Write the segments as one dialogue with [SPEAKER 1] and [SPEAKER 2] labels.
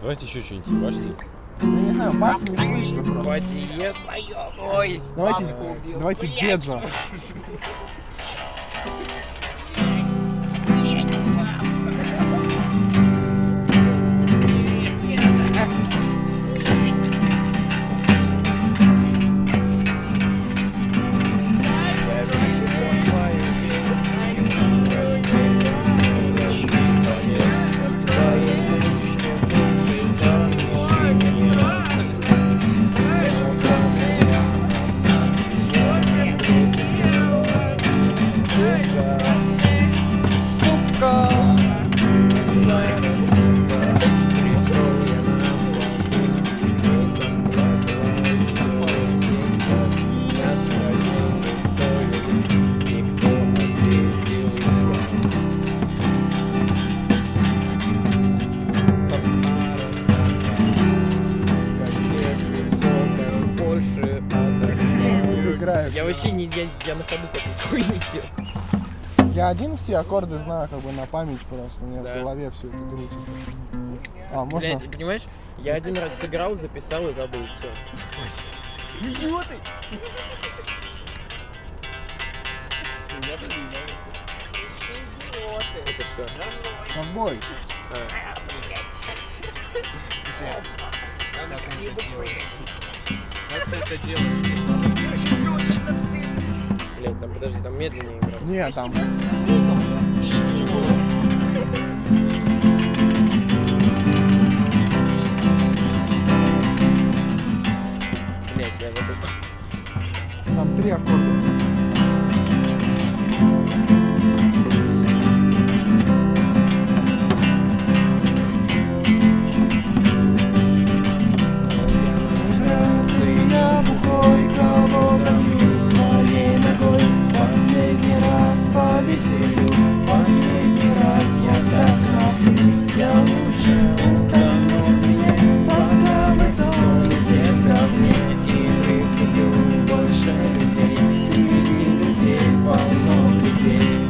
[SPEAKER 1] Давайте еще что-нибудь ебашьте.
[SPEAKER 2] Я не знаю, бас не слышно просто.
[SPEAKER 3] Подъезд. Ой,
[SPEAKER 2] Давайте Деджа.
[SPEAKER 3] Я вообще не я на ходу какую-то хуйню сделал.
[SPEAKER 2] Я один все аккорды знаю как бы на память просто, у меня
[SPEAKER 3] Да.
[SPEAKER 2] в голове все это крутит. А, можно?
[SPEAKER 3] Блядь, понимаешь, я один раз сыграл, записал и забыл, все.
[SPEAKER 2] Идиоты!
[SPEAKER 3] Это что?
[SPEAKER 2] Ковбой!
[SPEAKER 1] Как ты это делаешь?
[SPEAKER 3] Блядь, там подожди, там медленнее играть.
[SPEAKER 2] Нет, там...
[SPEAKER 3] Блядь, я вот это...
[SPEAKER 2] Там 3 аккорда. Я бухой, кого-то бью своей ногой. Последний раз повеселюсь, последний раз я так напьюсь. Я лучше утону в вине, пока вы тонете в говне. И люблю больше людей, среди людей полно людей.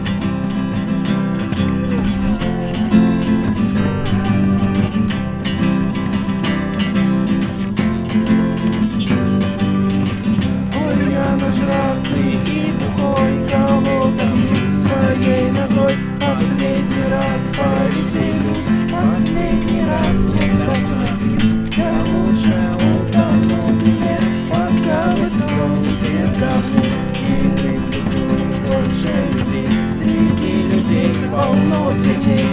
[SPEAKER 2] Ой, я нажратый и бухой, кого-то бью своей ногой. Последний раз повеселюсь, последний раз я так напьюсь. Я лучше утону в вине, пока вы тонете в говне. И люблю больше людей, среди людей полно детей.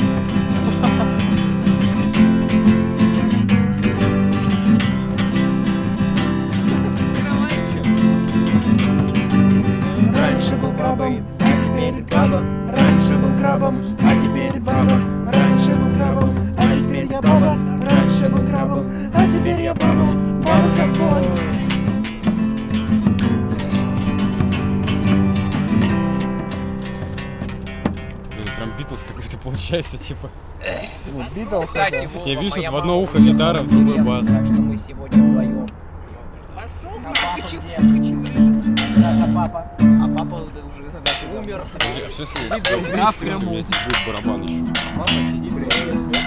[SPEAKER 2] Раньше был крабом, а теперь баба. Раньше был крабом, а теперь баба. Раньше был крабом, а теперь я баба. Раньше был крабом, а теперь я баба. Баба ковбой.
[SPEAKER 1] Блин, прям Битлз какой-то получается, типа.
[SPEAKER 2] Ну, Битлз.
[SPEAKER 4] Кстати, Вова,
[SPEAKER 1] Я вижу,
[SPEAKER 4] моя
[SPEAKER 1] в одно
[SPEAKER 4] мама
[SPEAKER 1] ухо гитара, в другое бас.
[SPEAKER 4] Так что мы сегодня вдвоем. Хочу рыжиться. Даже папа. А папа уже когда умер.
[SPEAKER 1] А что если
[SPEAKER 4] Здравствуй,
[SPEAKER 1] будет барабан еще?
[SPEAKER 4] Мама сидит.